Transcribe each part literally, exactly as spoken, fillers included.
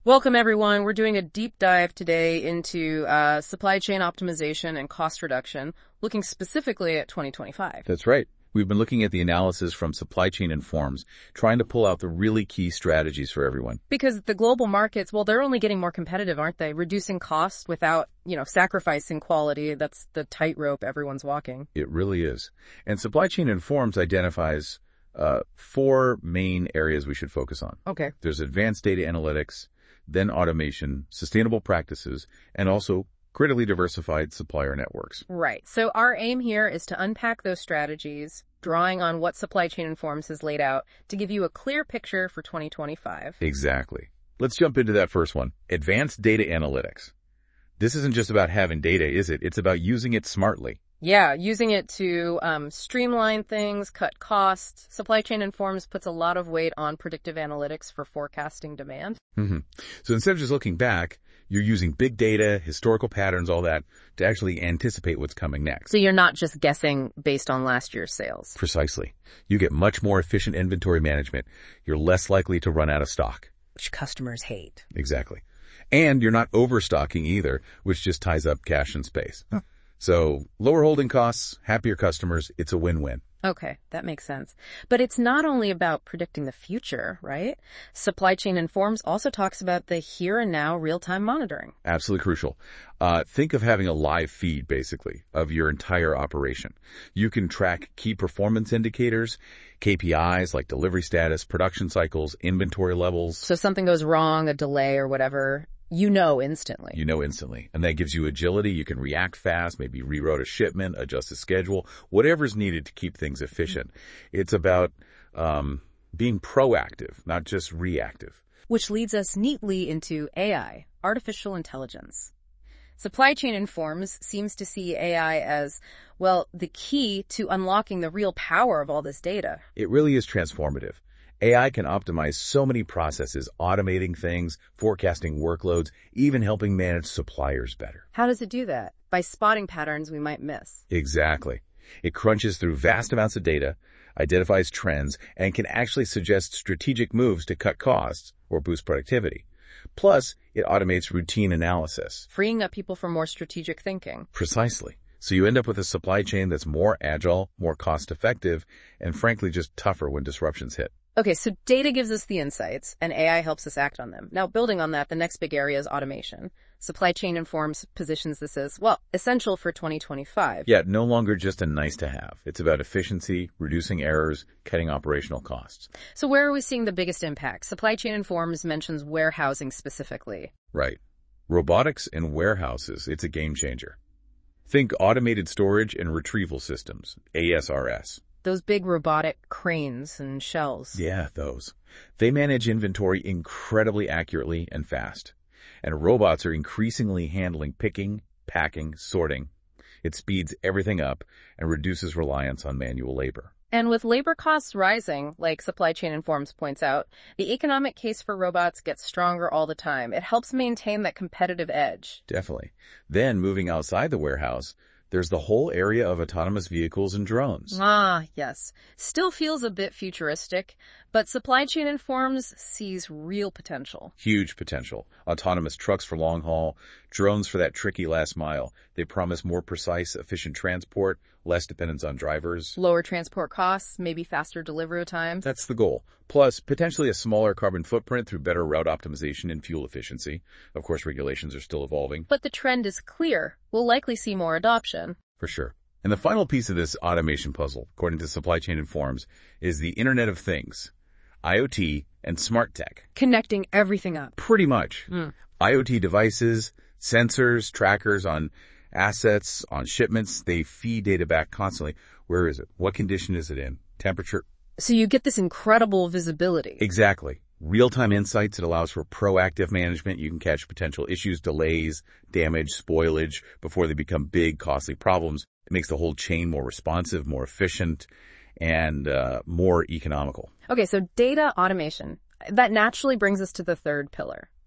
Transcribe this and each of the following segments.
Welcome, everyone. We're doing a deep dive today into uh, supply chain optimization and cost reduction, looking specifically at twenty twenty-five. That's right. We've been looking at the analysis from Supply Chain Informs, trying to pull out the really key strategies for everyone. Because the global markets, well, they're only getting more competitive, aren't they? Reducing costs without, you know, sacrificing quality. That's the tightrope everyone's walking. It really is. And Supply Chain Informs identifies uh, four main areas we should focus on. Okay. There's advanced data analytics, then automation, sustainable practices, and also critically diversified supplier networks. Right. So our aim here is to unpack those strategies, drawing on what Supply Chain Informs has laid out to give you a clear picture for twenty twenty-five. Exactly. Let's jump into that first one. Advanced data analytics. This isn't just about having data, is it? It's about using it smartly. Yeah, using it to um, streamline things, cut costs. Supply Chain Informs puts a lot of weight on predictive analytics for forecasting demand. Mm-hmm. So instead of just looking back, you're using big data, historical patterns, all that, to actually anticipate what's coming next. So you're not just guessing based on last year's sales. Precisely. You get much more efficient inventory management. You're less likely to run out of stock. Which customers hate. Exactly. And you're not overstocking either, which just ties up cash and space. Huh. So lower holding costs, happier customers, it's a win-win. Okay, that makes sense. But it's not only about predicting the future, right? Supply Chain Informs also talks about the here and now real-time monitoring. Absolutely crucial. Uh, think of having a live feed, basically, of your entire operation. You can track key performance indicators, K P Is like delivery status, production cycles, inventory levels. So something goes wrong, a delay or whatever, you know instantly. You know instantly. And that gives you agility. You can react fast, maybe reroute a shipment, adjust a schedule, whatever's needed to keep things efficient. It's about um, being proactive, not just reactive. Which leads us neatly into A I, artificial intelligence. Supply Chain Informs seems to see A I as, well, the key to unlocking the real power of all this data. It really is transformative. A I can optimize so many processes, automating things, forecasting workloads, even helping manage suppliers better. How does it do that? By spotting patterns we might miss. Exactly. It crunches through vast amounts of data, identifies trends, and can actually suggest strategic moves to cut costs or boost productivity. Plus, it automates routine analysis, freeing up people for more strategic thinking. Precisely. So you end up with a supply chain that's more agile, more cost-effective, and frankly just tougher when disruptions hit. Okay, so data gives us the insights, and A I helps us act on them. Now, building on that, the next big area is automation. Supply Chain Informs positions this as, well, essential for twenty twenty-five. Yeah, no longer just a nice-to-have. It's about efficiency, reducing errors, cutting operational costs. So where are we seeing the biggest impact? Supply Chain Informs mentions warehousing specifically. Right. Robotics in warehouses, it's a game changer. Think automated storage and retrieval systems, A S R S. Those big robotic cranes and shells. Yeah, those. They manage inventory incredibly accurately and fast. And robots are increasingly handling picking, packing, sorting. It speeds everything up and reduces reliance on manual labor. And with labor costs rising, like Supply Chain Informs points out, the economic case for robots gets stronger all the time. It helps maintain that competitive edge. Definitely. Then, moving outside the warehouse, there's the whole area of autonomous vehicles and drones. Ah, yes. Still feels a bit futuristic, but Supply Chain Informs sees real potential. Huge potential. Autonomous trucks for long haul, drones for that tricky last mile. They promise more precise, efficient transport, less dependence on drivers. Lower transport costs, maybe faster delivery times. That's the goal. Plus, potentially a smaller carbon footprint through better route optimization and fuel efficiency. Of course, regulations are still evolving. But the trend is clear. We'll likely see more adoption. For sure. And the final piece of this automation puzzle, according to Supply Chain Informs, is the Internet of Things, I O T, and smart tech. Connecting everything up. Pretty much. Mm. I O T devices, sensors, trackers on assets, on shipments, they feed data back constantly. Where is it? What condition is it in? Temperature? So you get this incredible visibility. Exactly. Real-time insights. It allows for proactive management. You can catch potential issues, delays, damage, spoilage before they become big, costly problems. It makes the whole chain more responsive, more efficient, and uh, more economical. Okay, so data automation. That naturally brings us to the third pillar,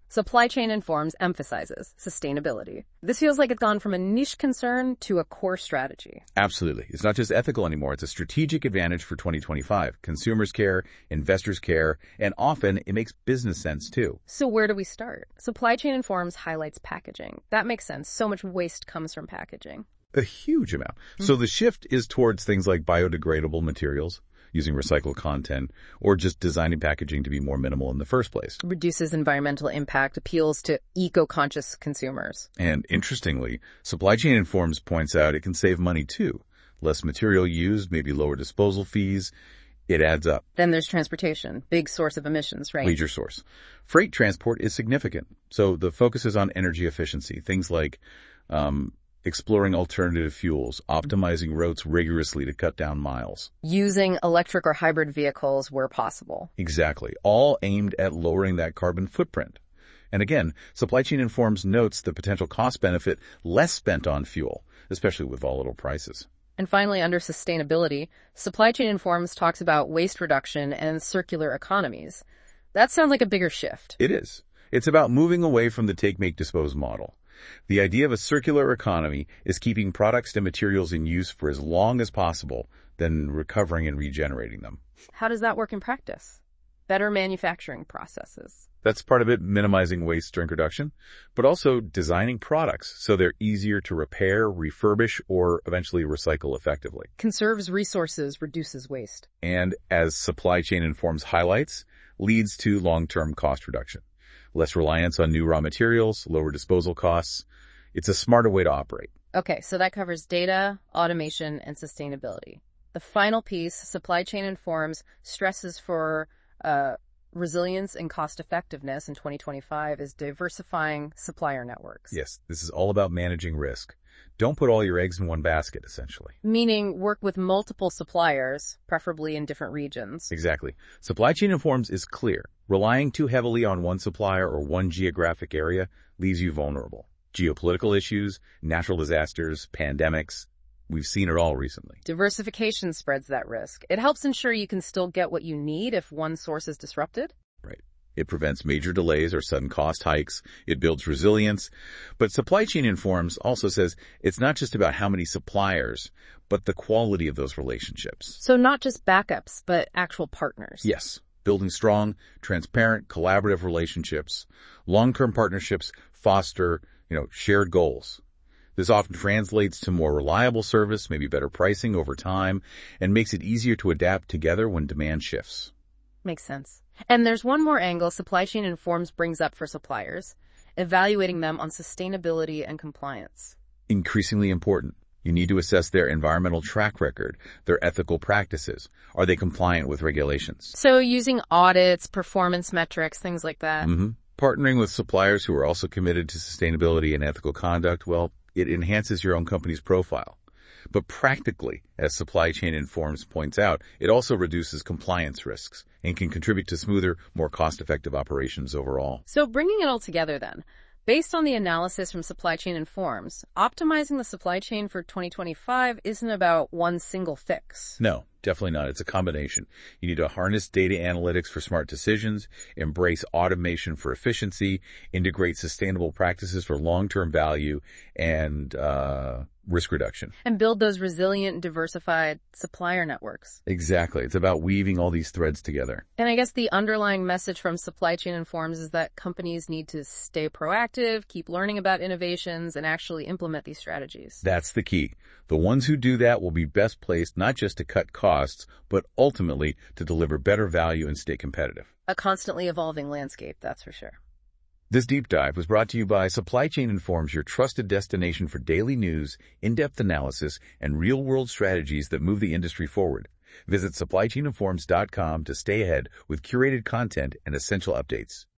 Supply Chain Informs emphasizes sustainability. This feels like it's gone from a niche concern to a core strategy. Absolutely. It's not just ethical anymore. It's a strategic advantage for twenty twenty-five. Consumers care, investors care, and often it makes business sense too. So where do we start? Supply Chain Informs highlights packaging. That makes sense. So much waste comes from packaging. A huge amount. Mm-hmm. So the shift is towards things like biodegradable materials, using recycled content, or just designing packaging to be more minimal in the first place. Reduces environmental impact, appeals to eco-conscious consumers. And interestingly, Supply Chain Informs points out it can save money too. Less material used, maybe lower disposal fees. It adds up. Then there's transportation, big source of emissions, right? Major source. Freight transport is significant. So the focus is on energy efficiency, things like um, exploring alternative fuels, optimizing routes rigorously to cut down miles. Using electric or hybrid vehicles where possible. Exactly. All aimed at lowering that carbon footprint. And again, Supply Chain Informs notes the potential cost benefit less spent on fuel, especially with volatile prices. And finally, under sustainability, Supply Chain Informs talks about waste reduction and circular economies. That sounds like a bigger shift. It is. It's about moving away from the take, make, dispose model. The idea of a circular economy is keeping products and materials in use for as long as possible, then recovering and regenerating them. How does that work in practice? Better manufacturing processes. That's part of it, minimizing waste during production, but also designing products so they're easier to repair, refurbish, or eventually recycle effectively. Conserves resources, reduces waste. And as Supply Chain Informs highlights, leads to long-term cost reduction. Less reliance on new raw materials, lower disposal costs. It's a smarter way to operate. Okay, so that covers data, automation, and sustainability. The final piece, Supply Chain Informs, stresses for uh, resilience and cost effectiveness in twenty twenty-five is diversifying supplier networks. Yes, this is all about managing risk. Don't put all your eggs in one basket, essentially. Meaning work with multiple suppliers, preferably in different regions. Exactly. Supply Chain Informs is clear. Relying too heavily on one supplier or one geographic area leaves you vulnerable. Geopolitical issues, natural disasters, pandemics. We've seen it all recently. Diversification spreads that risk. It helps ensure you can still get what you need if one source is disrupted. Right. It prevents major delays or sudden cost hikes. It builds resilience. But Supply Chain Informs also says it's not just about how many suppliers, but the quality of those relationships. So not just backups, but actual partners. Yes. Building strong, transparent, collaborative relationships. Long-term partnerships foster, you know, shared goals. This often translates to more reliable service, maybe better pricing over time, and makes it easier to adapt together when demand shifts. Makes sense. And there's one more angle Supply Chain Informs brings up for suppliers, evaluating them on sustainability and compliance. Increasingly important. You need to assess their environmental track record, their ethical practices. Are they compliant with regulations? So using audits, performance metrics, things like that. Mm-hmm. Partnering with suppliers who are also committed to sustainability and ethical conduct, well, it enhances your own company's profile. But practically, as Supply Chain Informs points out, it also reduces compliance risks and can contribute to smoother, more cost-effective operations overall. So bringing it all together then, based on the analysis from Supply Chain Informs, optimizing the supply chain for twenty twenty-five isn't about one single fix. No, definitely not. It's a combination. You need to harness data analytics for smart decisions, embrace automation for efficiency, integrate sustainable practices for long-term value, and uh risk reduction. And build those resilient, diversified supplier networks. Exactly. It's about weaving all these threads together. And I guess the underlying message from Supply Chain Informs is that companies need to stay proactive, keep learning about innovations, and actually implement these strategies. That's the key. The ones who do that will be best placed not just to cut costs, but ultimately to deliver better value and stay competitive. A constantly evolving landscape, that's for sure. This deep dive was brought to you by Supply Chain Informs, your trusted destination for daily news, in-depth analysis, and real-world strategies that move the industry forward. Visit supply chain informs dot com to stay ahead with curated content and essential updates.